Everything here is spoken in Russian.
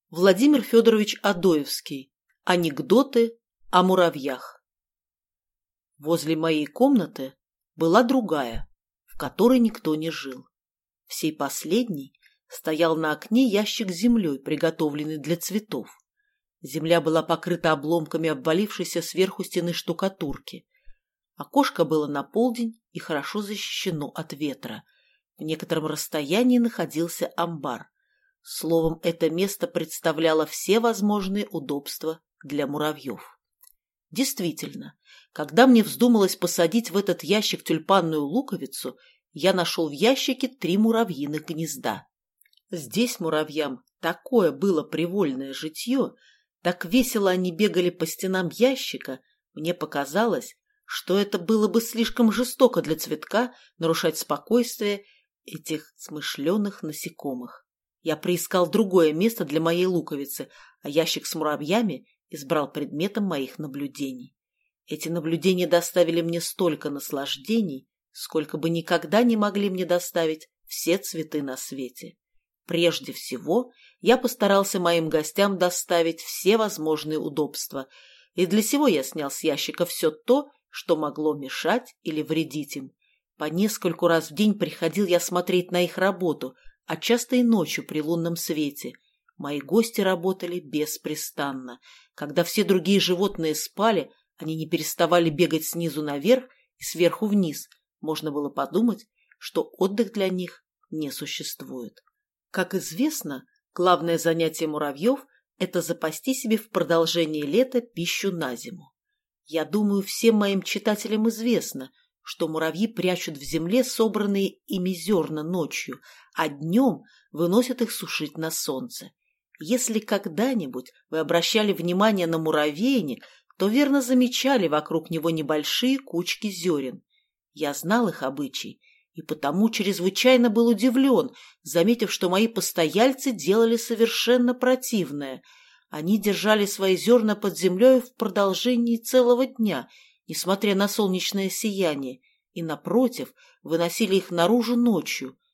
Владимир Федорович Адоевский. Анекдоты о муравьях. Возле моей комнаты была другая, в которой никто не жил. В сей последней стоял на окне ящик с землей, приготовленный для цветов. Земля была покрыта обломками обвалившейся сверху стены штукатурки. Окошко было на полдень и хорошо защищено от ветра. В некотором расстоянии находился амбар. Словом, это место представляло все возможные удобства для муравьев. Действительно, когда мне вздумалось посадить в этот ящик тюльпанную луковицу, я нашел в ящике 3 муравьиных гнезда. Здесь муравьям такое было привольное житье, так весело они бегали по стенам ящика, мне показалось, что это было бы слишком жестоко для цветка нарушать спокойствие этих смышленых насекомых. Я приискал другое место для моей луковицы, а ящик с муравьями избрал предметом моих наблюдений. Эти наблюдения доставили мне столько наслаждений, сколько бы никогда не могли мне доставить все цветы на свете. Прежде всего, я постарался моим гостям доставить все возможные удобства, и для сего я снял с ящика все то, что могло мешать или вредить им. По нескольку раз в день приходил я смотреть на их работу, а часто и ночью при лунном свете. Мои гости работали беспрестанно. Когда все другие животные спали, они не переставали бегать снизу наверх и сверху вниз. Можно было подумать, что отдых для них не существует. Как известно, главное занятие муравьев – это запасти себе в продолжение лета пищу на зиму. Я думаю, всем моим читателям известно, что муравьи прячут в земле собранные ими зерна ночью, а днем выносят их сушить на солнце. Если когда-нибудь вы обращали внимание на муравейник, то верно замечали вокруг него небольшие кучки зерен. Я знал их обычай, и потому чрезвычайно был удивлен, заметив, что мои постояльцы делали совершенно противное. Они держали свои зерна под землей в продолжении целого дня, несмотря на солнечное сияние, и, напротив, выносили их наружу ночью.